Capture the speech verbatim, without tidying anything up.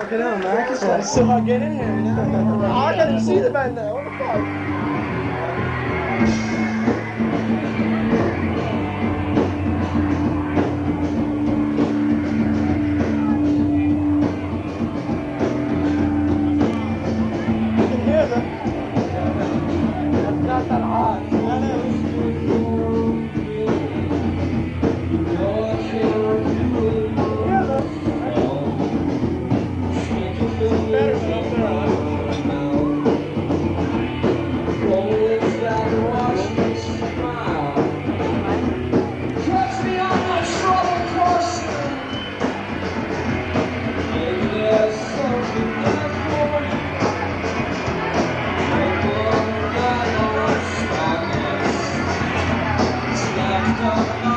Fucking hell, Mac. It's like So I get in here, you know? I can't even see the band now. What the fuck? You can hear them. It's not that hot. I know. Oh,